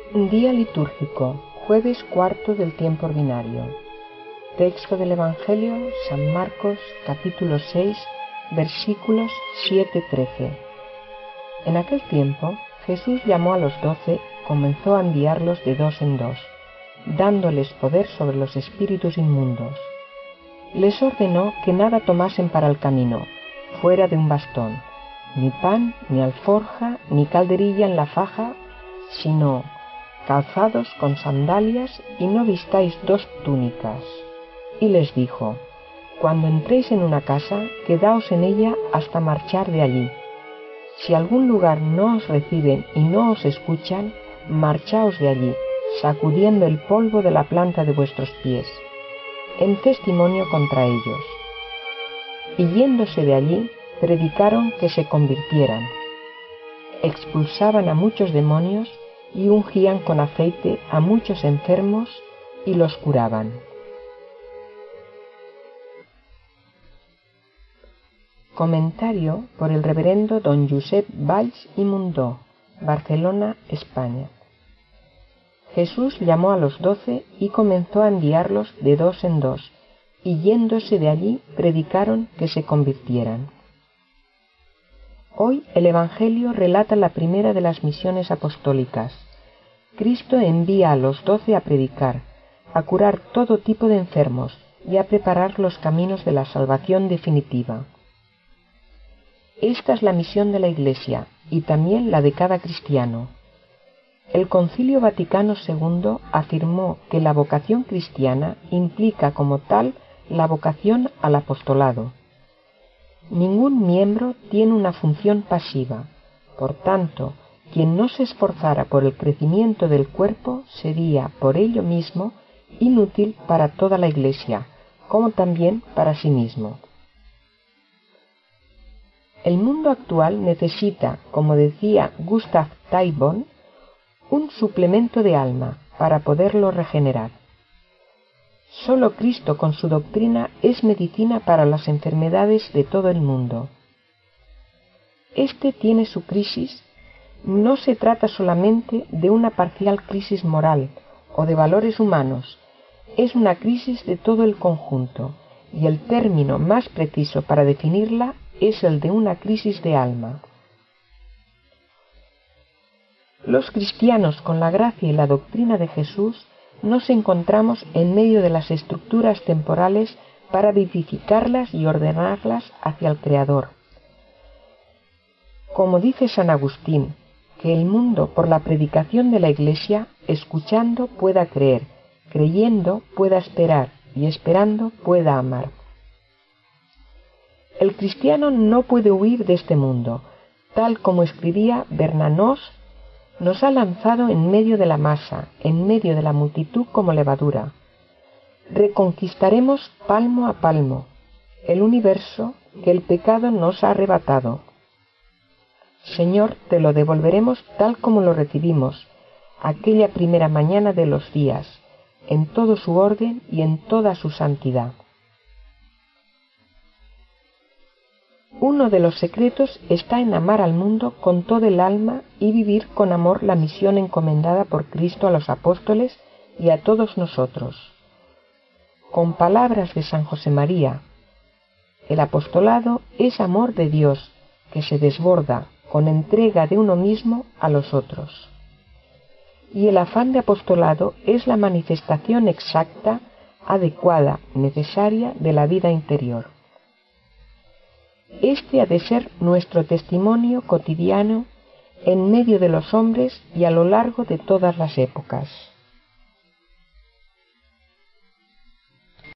Día litúrgico, jueves cuarto del tiempo ordinario. Texto del Evangelio, San Marcos, capítulo 6, versículos 7-13. En aquel tiempo, Jesús llamó a los 12, comenzó a enviarlos de dos en dos, dándoles poder sobre los espíritus inmundos. Les ordenó que nada tomasen para el camino, fuera de un bastón, ni pan, ni alforja, ni calderilla en la faja, sino calzados con sandalias, y no vistáis dos túnicas. Y les dijo: cuando entréis en una casa, quedaos en ella hasta marchar de allí. Si algún lugar no os reciben y no os escuchan, marchaos de allí, sacudiendo el polvo de la planta de vuestros pies, en testimonio contra ellos. Y yéndose de allí, predicaron que se convirtieran. Expulsaban a muchos demonios y ungían con aceite a muchos enfermos y los curaban. Comentario por el reverendo don Josep Valls i Mundó, Barcelona, España. Jesús llamó a los 12 y comenzó a enviarlos de dos en dos, y yéndose de allí predicaron que se convirtieran. Hoy el Evangelio relata la primera de las misiones apostólicas. Cristo envía a los 12 a predicar, a curar todo tipo de enfermos y a preparar los caminos de la salvación definitiva. Esta es la misión de la Iglesia y también la de cada cristiano. El Concilio Vaticano II afirmó que la vocación cristiana implica como tal la vocación al apostolado. Ningún miembro tiene una función pasiva. Por tanto, quien no se esforzara por el crecimiento del cuerpo sería, por ello mismo, inútil para toda la Iglesia, como también para sí mismo. El mundo actual necesita, como decía Gustav Taibon, un suplemento de alma para poderlo regenerar. Solo Cristo con su doctrina es medicina para las enfermedades de todo el mundo. Este tiene su crisis. No se trata solamente de una parcial crisis moral o de valores humanos, es una crisis de todo el conjunto, y el término más preciso para definirla es el de una crisis de alma. Los cristianos, con la gracia y la doctrina de Jesús, nos encontramos en medio de las estructuras temporales para vivificarlas y ordenarlas hacia el Creador. Como dice San Agustín, que el mundo, por la predicación de la Iglesia, escuchando pueda creer, creyendo pueda esperar y esperando pueda amar. El cristiano no puede huir de este mundo, tal como escribía Bernanos: nos ha lanzado en medio de la masa, en medio de la multitud como levadura. Reconquistaremos palmo a palmo el universo que el pecado nos ha arrebatado. Señor, te lo devolveremos tal como lo recibimos, aquella primera mañana de los días, en todo su orden y en toda su santidad. Uno de los secretos está en amar al mundo con todo el alma y vivir con amor la misión encomendada por Cristo a los apóstoles y a todos nosotros. Con palabras de San José María, el apostolado es amor de Dios que se desborda con entrega de uno mismo a los otros. Y el afán de apostolado es la manifestación exacta, adecuada, necesaria de la vida interior. Este ha de ser nuestro testimonio cotidiano en medio de los hombres y a lo largo de todas las épocas.